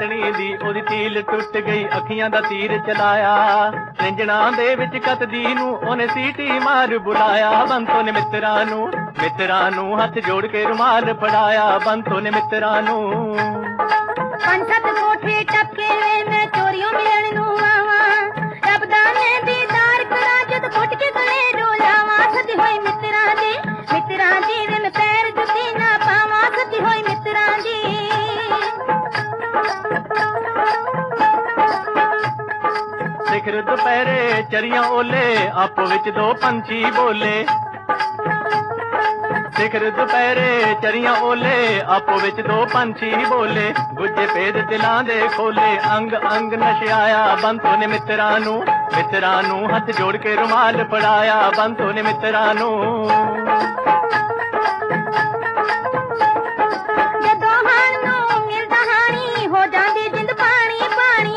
ਪਤਣੀ ਦੀ ਉਹਦੀ ਤੀਲ ਟੁੱਟ ਗਈ, ਅੱਖੀਆਂ ਦਾ ਤੀਰ ਚਲਾਇਆ। ਰਿੰਜਣਾ ਦੇ ਵਿੱਚ ਕੱਤਦੀ ਨੂੰ ਉਹਨੇ ਸੀਟੀ ਮਾਰ ਬੁਲਾਇਆ। ਬੰਤੋ ਨੇ ਮਿੱਤਰਾਂ ਨੂੰ ਹੱਥ ਜੋੜ ਕੇ ਰੁਮਾਲ ਫੜਾਇਆ। ਬੰਤੋ ਨੇ ਮਿੱਤਰਾਂ ਨੂੰ 5-7 ਕੋਠੇ ਟੱਪਕੇ ਮੈਂ ਚੋਰੀਓਂ ਮਿਲਣ ਨੂੰ ਆਵਾਂ। ਰੱਬ ਦਾ ਮੈਂ ਦੀਦਾਰ ਕਰਾਂ ਜਦ ਘੁੱਟ ਕੇ ਗਲੇ ਡੋਲਾਵਾਂ। ਸੱਦੀ ਹੋਈ ਮਿੱਤਰਾਂ ਦੀ ਵੇ ਮੈਂ ਪੈਰ ਜੁੱਤੀ ਨਾ ਪਾਵਾਂ। ਸੱਦੀ ਹੋਈ ਮਿੱਤਰਾਂ ਦੀ ਸਿਖਰ ਦੁਪਹਿਰੇ ਚਰੀਆਂ ਓਲੇ, ਆਪੋ ਵਿੱਚ ਦੋ ਪੰਛੀ ਬੋਲੇ। ਸਿਖਰ ਦੁਪਹਿਰੇ ਚਰੀਆਂ ਓਲੇ, ਆਪੋ ਵਿੱਚ ਦੋ ਪੰਛੀ ਬੋਲੇ। ਗੁੱਜੇ ਭੇਦ ਦਿਲਾਂ ਦੇ ਖੋਲੇ, ਅੰਗ ਅੰਗ ਨਸ਼ਿਆਇਆ। ਬੰਤੋ ਨੇ ਮਿੱਤਰਾਂ ਨੂੰ ਹੱਥ ਜੋੜ ਕੇ ਰੁਮਾਲ ਫੜਾਇਆ। ਬੰਤੋ ਨੇ ਮਿੱਤਰਾਂ ਨੂੰ ਜਦੋਂ ਹਾਣ ਨੂੰ ਮਿਲਦਾ ਹਾਣੀ ਹੋ ਜਾਂਦੀ ਜਿੰਦ ਪਾਣੀ ਪਾਣੀ।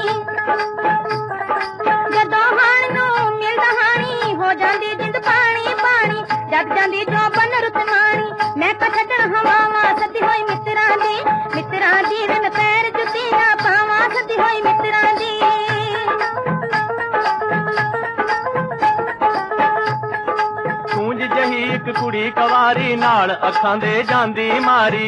ਜਦੋਂ ਹਾਣ ਨੂੰ ਮਿਲਦਾ ਹਾਣੀ ਹੋ ਜਾਂਦੀ ਜਿੰਦ ਪਾਣੀ ਪਾਣੀ। ਜਗ ਜਾਂਦੀ ਜੋ ਬਨ ਰੁੱਤ ਮਾਣੀ, ਮੈਂ ਕਾ ਛੱਡਣ ਹਵਾਵਾਂ। ਸੱਦੀ ਹੋਈ ਮਿੱਤਰਾਂ ਦੀ ਵੇ ਮੈਂ ਪੈਰ ਜੁੱਤੀ ਨਾ ਪਾਵਾਂ। ਸੱਦੀ ਹੋਈ ਮਿੱਤਰਾਂ ਦੀ ਕੂੰਜ ਜਹੀ ਇੱਕ ਕੁੜੀ ਕਵਾਰੀ, ਨਾਲ ਅੱਖਾਂ ਦੇ ਜਾਂਦੀ ਮਾਰੀ।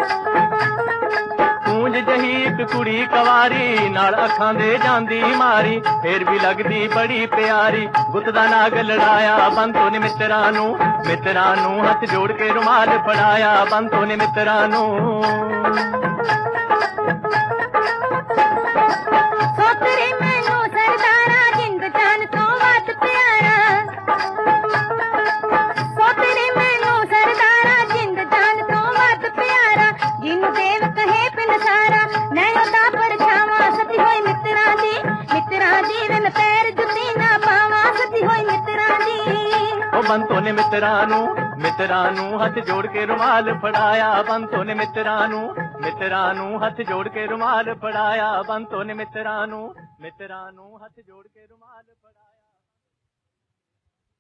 ਕੂੰਜ ਜਹੀ ਇੱਕ ਕੁੜੀ ਕਵਾਰੀ, ਨਾਲ ਅੱਖਾਂ ਦੇ ਜਾਂਦੀ ਮਾਰੀ। ਫੇਰ ਵੀ ਲੱਗਦੀ ਬੜੀ ਪਿਆਰੀ, ਗੁੱਤ ਦਾ ਨਾਗ ਲੜਾਇਆ। ਬੰਤੋ ਨੇ ਮਿੱਤਰਾਂ ਨੂੰ ਹੱਥ ਜੋੜ ਕੇ ਰੁਮਾਲ ਫੜਾਇਆ। ਬੰਤੋ ਨੇ ਮਿੱਤਰਾਂ ਨੂੰ ਸੋਤਰੇ ਮੈਨੂੰ ਸਰਦਾਰਾ ਜਿੰਦ ਜਾਨ ਤੋਂ ਵੱਧ ਪਿਆਰਾ। ਸੋਤਰੇ ਮੈਨੂੰ ਸਰਦਾਰਾ ਜਿੰਦ ਜਾਨ ਤੋਂ ਵੱਧ ਪਿਆਰਾ। ਜਿਹਨੂੰ ਦੇਵ ਕਹੇ ਪਿੰਡ ਸਾਰਾ, ਮੈਂ ਉਹਦਾ ਪਰਛਾਵਾਂ। ਸੱਦੀ ਹੋਈ ਮਿੱਤਰਾਂ ਦੀ ਵੇ ਮੈਂ ਪੈਰ ਜੁੱਤੀ ਨਾ ਪਾਵਾਂ। ਸੱਦੀ ਹੋਈ ਮਿੱਤਰਾਂ ਦੀ ਉਹ ਬੰਤੋ ਨੇ ਮਿੱਤਰਾਂ ਨੂੰ ਹੱਥ ਜੋੜ ਕੇ ਰੁਮਾਲ ਫੜਾਇਆ। ਬੰਤੋ ਨੇ ਮਿੱਤਰਾਂ ਨੂੰ ਹੱਥ ਜੋੜ ਕੇ ਰੁਮਾਲ ਫੜਾਇਆ। ਬੰਤੋ ਨੇ ਮਿੱਤਰਾਂ ਨੂੰ ਹੱਥ ਜੋੜ ਕੇ ਰੁਮਾਲ ਫੜਾਇਆ।